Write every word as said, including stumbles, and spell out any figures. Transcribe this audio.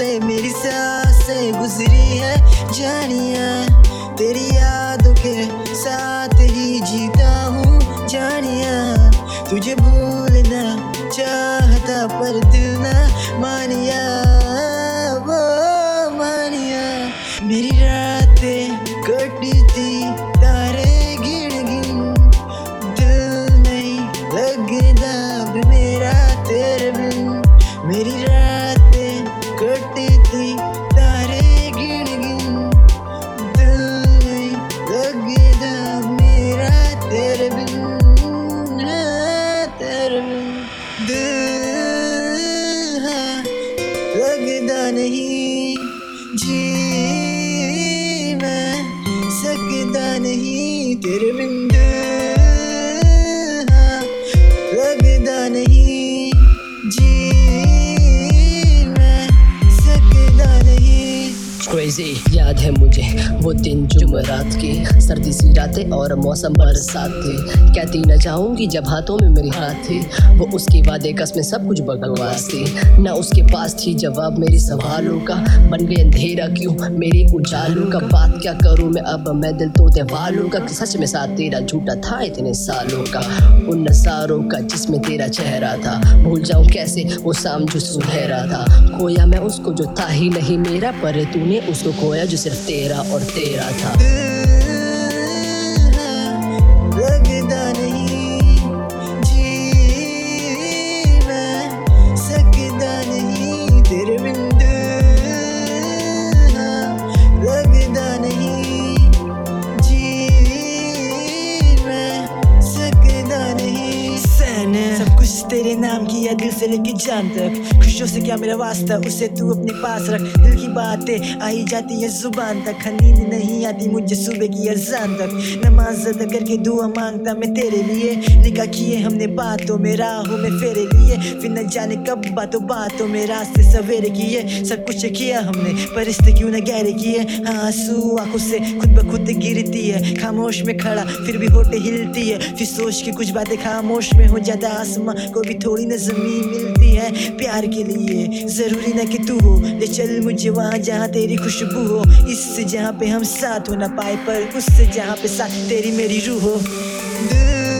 से मेरी सांसें गुजरी है जानिया, तेरी यादों के साथ ही जीता हूँ जानिया। तुझे भूलना चाहता पर दिल ना मानिया, वो मानिया। मेरी रातें कटी थी तारे गिन गिन, दिल नहीं लगता अब मेरा तेरे बिन। मेरी रातें कटी थी तारे गिन गिन, दिल नहीं लगता अब मेरा तेरे बिन, तेरे बिन। दिल हाँ लगता नहीं, जी मैं सकता नहीं तेरे बिन। दिल हाँ लगता नहीं, जी मैं सकता नहीं। क्रेजी याद है मुझे वो दिन जुमेरात की, सर्दी सी रातें और मौसम बरसात थी। कहती न जाऊंगी जब हाथों में मेरी हाथ थी, वो उसके वादे कसमें सब कुछ बकवास थी। न उसके पास थी जवाब मेरी सवालों का, बन गए अंधेरा क्यों मेरे उजालों का। बात क्या करूं मैं अब मैं दिल तो दीवालों का, कि सच में साथ तेरा झूठा था इतने सालों का। उन नज़ारों का जिसमें तेरा चेहरा था, भूल जाऊं कैसे वो शाम जो सुनहरा था। खोया मैं उसको जो था ही नहीं मेरा, पर तूने उसको खोया जो सिर्फ तेरा और तेरा था। लगता नहीं, जी मैं सकता नहीं तेरे बिन। लगता नहीं, जी मैं सकता नहीं। सहने सब कुछ तेरे नाम किया दिल से लेके जान तक, खुशियों से क्या मेरा वास्ता उसे तू अपने पास रख। दिल की बातें आई जाती है जुबान तक, नींद नहीं आती मुझे सुबह की अजान तक। नमाज अदा करके दुआ मांगता मैं तेरे लिए, निकाह किए हमने बातों में राहों में फेरे लिए। फिर न जाने कब बातों बातों में रास्ते सवेरे किए। सब कुछ किया हमने पर रिश्ते क्यों न गहरे किए। आंसू आंखों से खुद ब खुद गिरती है, खामोश में खड़ा फिर भी होठें हिलती है। फिर सोच के कुछ बातें खामोश में हो जाता, आसमां को भी थोड़ी न ज़मीन मिलती है। प्यार के लिए जरूरी न कि तू हो, ले चल मुझे वहाँ जहाँ तेरी खुशबू हो। इससे जहाँ पे हम साथ हो ना पाए, पर उससे जहाँ पे साथ तेरी मेरी रूह हो।